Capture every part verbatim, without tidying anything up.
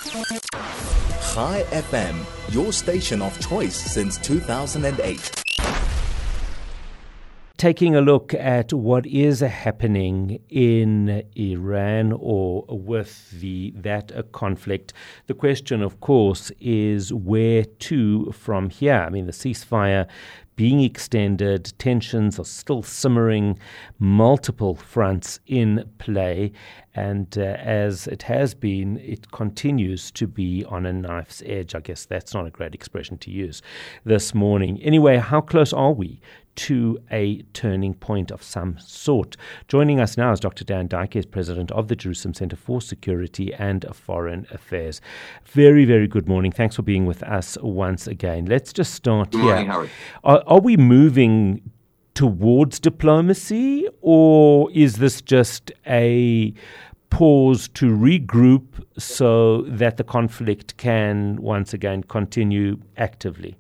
Chai F M, your station of choice since two thousand eight. Taking a look at what is happening in Iran or with the that uh, conflict, the question, of course, is where to from here. I mean, the ceasefire being extended, tensions are still simmering, multiple fronts in play, and uh, as it has been, it continues to be on a knife's edge. I guess that's not a great expression to use this morning. Anyway, how close are we to a turning point of some sort? Joining us now is Doctor Dan Dykes, President of the Jerusalem Center for Security and Foreign Affairs. Very, very good morning. Thanks for being with us once again. Let's just start good here. Morning, Howard. Are, are we moving towards diplomacy, or is this just a pause to regroup so that the conflict can once again continue actively?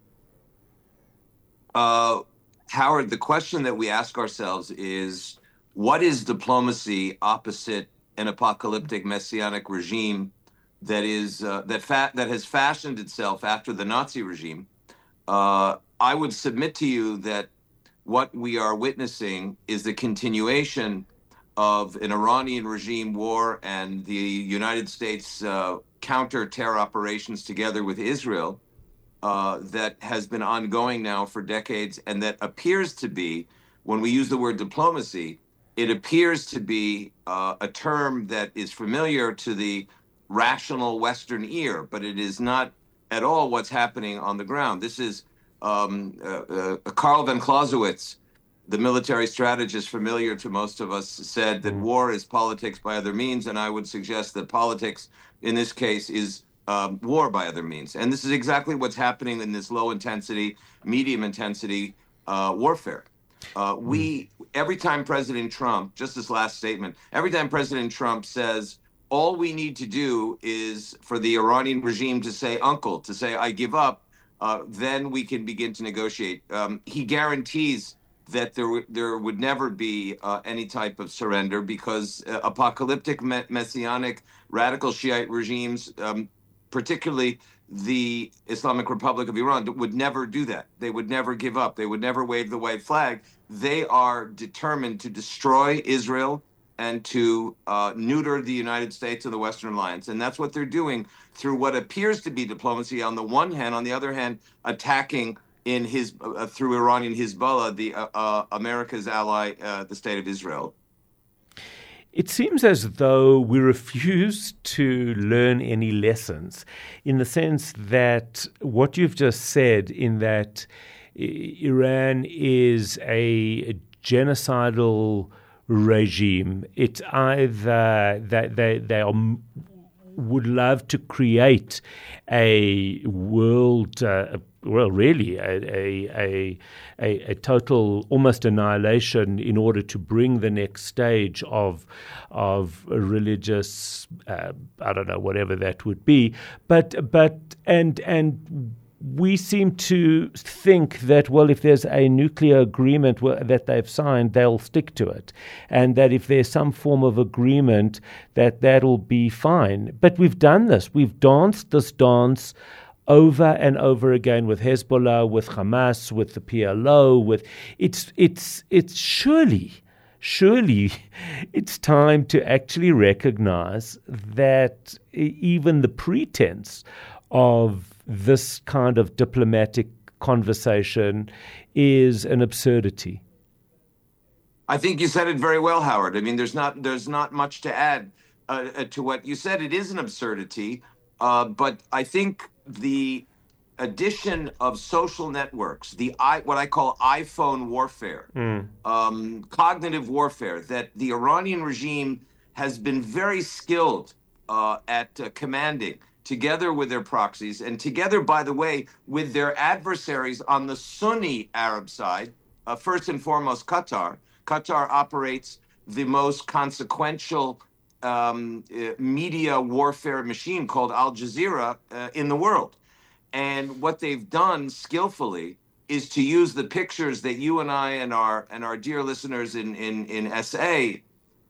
Uh, Howard, the question that we ask ourselves is, what is diplomacy opposite an apocalyptic messianic regime that is uh, that fa- that has fashioned itself after the Nazi regime? Uh, I would submit to you that what we are witnessing is the continuation of an Iranian regime war and the United States uh, counter-terror operations together with Israel uh, that has been ongoing now for decades, and that appears to be, when we use the word diplomacy, it appears to be uh, a term that is familiar to the rational Western ear, but it is not at all what's happening on the ground. This is um, uh, uh, Karl von Clausewitz, the military strategist familiar to most of us, said that war is politics by other means, and I would suggest that politics in this case is um, war by other means. And this is exactly what's happening in this low intensity, medium intensity uh, warfare. Uh, we, every time President Trump, just this last statement, every time President Trump says, all we need to do is for the Iranian regime to say, uncle, to say, I give up, uh, then we can begin to negotiate. Um, he guarantees that there, w- there would never be uh, any type of surrender because uh, apocalyptic me- messianic radical Shiite regimes, um, particularly the Islamic Republic of Iran, would never do that. They would never give up. They would never wave the white flag. They are determined to destroy Israel and to uh, neuter the United States and the Western alliance. And that's what they're doing through what appears to be diplomacy on the one hand, on the other hand, attacking in his uh, through Iranian Hezbollah, the uh, uh, America's ally, uh, the state of Israel. It seems as though we refuse to learn any lessons, in the sense that what you've just said, in that Iran is a genocidal regime. It's either that they, they are, would love to create a world, uh, well, really, a, a, a, a total almost annihilation in order to bring the next stage of of religious, uh, I don't know, whatever that would be. But but and and. We seem to think that, well, if there's a nuclear agreement that they've signed, they'll stick to it. And that if there's some form of agreement, that that'll be fine. But we've done this. We've danced this dance over and over again with Hezbollah, with Hamas, with the P L O, with it's it's it's surely, surely it's time to actually recognize that even the pretense of this kind of diplomatic conversation is an absurdity. I think you said it very well, Howard. I mean, there's not there's not much to add uh, to what you said. It is an absurdity, uh, but I think the addition of social networks, the I, what I call iPhone warfare, mm. um, cognitive warfare, that the Iranian regime has been very skilled uh, at uh, commanding, together with their proxies, and together, by the way, with their adversaries on the Sunni Arab side, uh, first and foremost, Qatar. Qatar operates the most consequential um, uh, media warfare machine called Al Jazeera uh, in the world. And what they've done skillfully is to use the pictures that you and I and our and our dear listeners in, in, in S A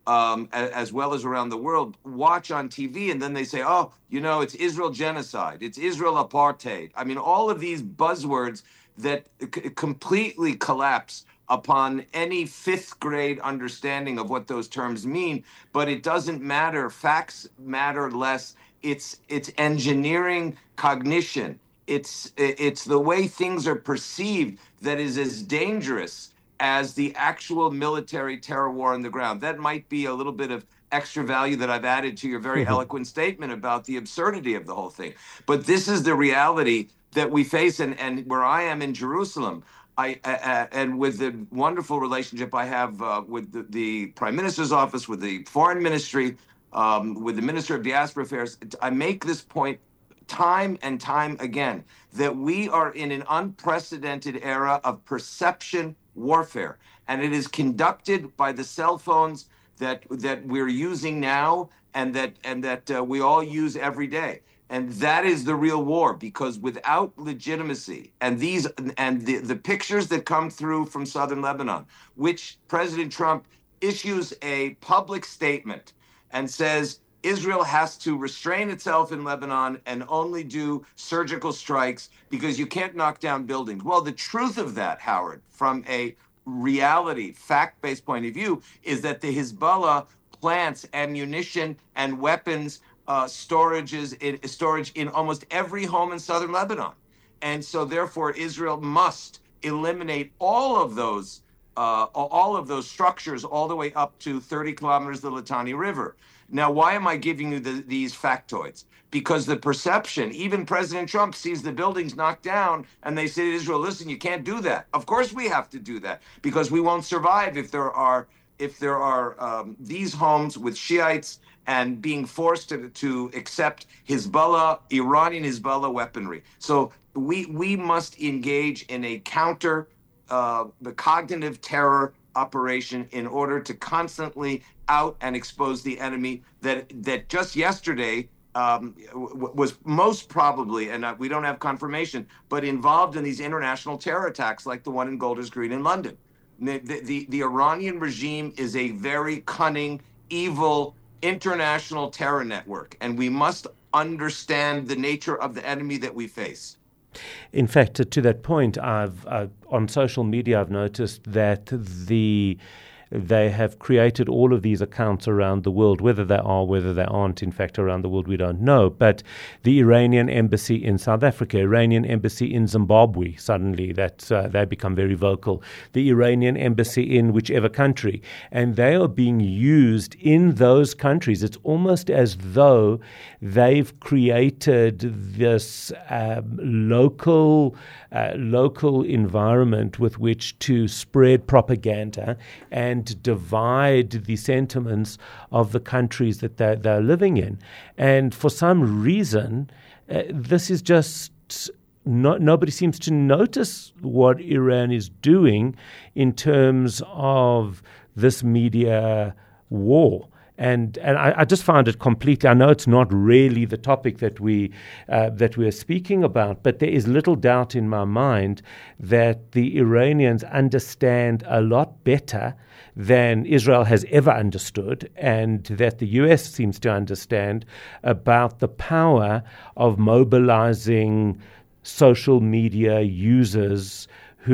um, a- as well as around the world, watch on T V and then they say, oh, you know, it's Israel genocide, it's Israel apartheid. I mean, all of these buzzwords that c- completely collapse upon any fifth grade understanding of what those terms mean. But it doesn't matter. Facts matter less. It's it's engineering cognition. It's it's the way things are perceived that is as dangerous as the actual military terror war on the ground. That might be a little bit of extra value that I've added to your very eloquent statement about the absurdity of the whole thing. But this is the reality that we face, and, and where I am in Jerusalem, I uh, and with the wonderful relationship I have uh, with the, the Prime Minister's office, with the Foreign Ministry, um, with the Minister of Diaspora Affairs, I make this point time and time again that we are in an unprecedented era of perception warfare, and it is conducted by the cell phones that that we're using now, and that and that uh, we all use every day. And that is the real war, because without legitimacy, and these and the, the pictures that come through from southern Lebanon, which President Trump issues a public statement and says Israel has to restrain itself in Lebanon and only do surgical strikes because you can't knock down buildings. Well, the truth of that, Howard, from a reality, fact-based point of view, is that the Hezbollah plants ammunition and weapons uh, storages in, storage in almost every home in southern Lebanon. And so therefore, Israel must eliminate all of those uh, all of those structures all the way up to thirty kilometers of the Litani River. Now, why am I giving you the, these factoids? Because the perception, even President Trump sees the buildings knocked down and they say to Israel, listen, you can't do that. Of course we have to do that, because we won't survive if there are if there are um, these homes with Shiites and being forced to, to accept Hezbollah, Iranian Hezbollah weaponry. So we we must engage in a counter, uh, the cognitive terror operation in order to constantly out and expose the enemy that that just yesterday um, w- was most probably, and uh, we don't have confirmation, but involved in these international terror attacks like the one in Golders Green in London. The, the, the Iranian regime is a very cunning, evil, international terror network, and we must understand the nature of the enemy that we face. In fact, to that point, I've uh, on social media, I've noticed that the they have created all of these accounts around the world, whether they are, whether they aren't, in fact, around the world, we don't know. But the Iranian embassy in South Africa, Iranian embassy in Zimbabwe, suddenly that uh, they become very vocal. The Iranian embassy in whichever country, and they are being used in those countries. It's almost as though they've created this um, local, uh, local environment with which to spread propaganda and divide the sentiments of the countries that they're, they're living in. And for some reason, uh, this is just, not, nobody seems to notice what Iran is doing in terms of this media war. And and I, I just found it completely, I know it's not really the topic that we uh, that we're speaking about, but there is little doubt in my mind that the Iranians understand a lot better than Israel has ever understood, and that the U S seems to understand about the power of mobilizing social media users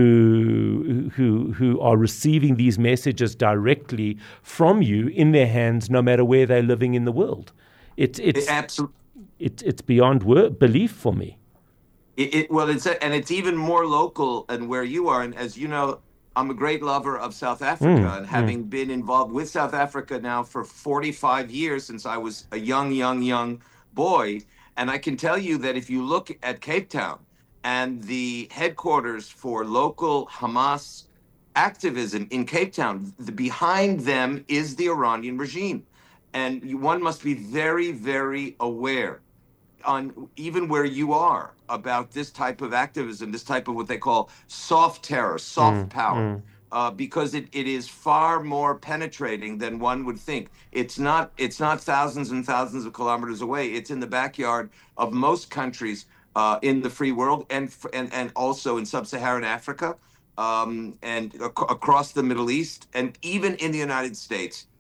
who who who are receiving these messages directly from you in their hands, no matter where they're living in the world. It's it's it, absolutely. It's it's beyond word, belief for me. It, it, well, it's a, and it's even more local than where you are. And as you know, I'm a great lover of South Africa, mm, and having mm. been involved with South Africa now for forty-five years, since I was a young, young, young boy. And I can tell you that if you look at Cape Town, and the headquarters for local Hamas activism in Cape Town, the, behind them is the Iranian regime. And you, one must be very, very aware, on even where you are, about this type of activism, this type of what they call soft terror, soft mm, power, mm. Uh, because it, it is far more penetrating than one would think. It's not, it's not thousands and thousands of kilometers away. It's in the backyard of most countries Uh, in the free world, and and and also in sub-Saharan Africa, um, and ac- across the Middle East, and even in the United States.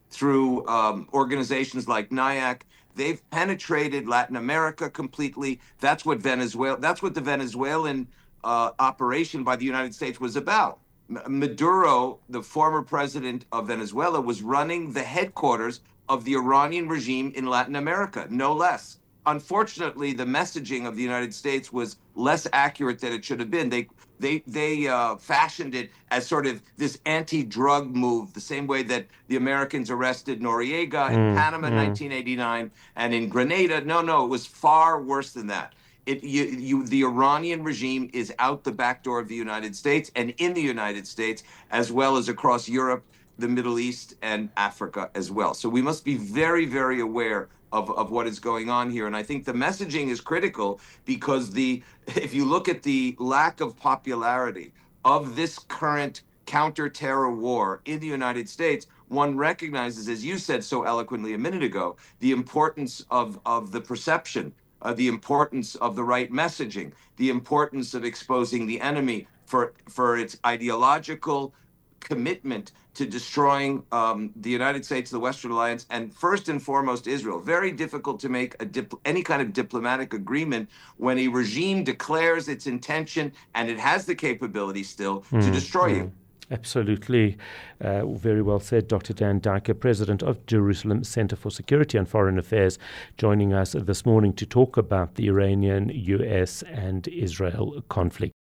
through um, organizations like NIAC. They've penetrated Latin America completely. That's what Venezuela. That's what the Venezuelan uh, operation by the United States was about. Maduro, the former president of Venezuela, was running the headquarters of the Iranian regime in Latin America, no less. Unfortunately, the messaging of the United States was less accurate than it should have been. They they they uh, fashioned it as sort of this anti-drug move, the same way that the Americans arrested Noriega in Mm, Panama in mm. nineteen eighty-nine and in Grenada. No, no, it was far worse than that. It, you, you, the Iranian regime is out the back door of the United States and in the United States, as well as across Europe, the Middle East, and Africa as well. So we must be very, very aware of, of what is going on here. And I think the messaging is critical because the if you look at the lack of popularity of this current counter-terror war in the United States, one recognizes, as you said so eloquently a minute ago, the importance of, of the perception, uh, the importance of the right messaging, the importance of exposing the enemy for, for its ideological commitment to destroying um, the United States, the Western Alliance, and first and foremost Israel. Very difficult to make a dip- any kind of diplomatic agreement when a regime declares its intention, and it has the capability still to Mm, destroy mm. you. Absolutely. Uh, very well said, Doctor Dan Dijker, President of Jerusalem Center for Security and Foreign Affairs, joining us this morning to talk about the Iranian, U S, and Israel conflict.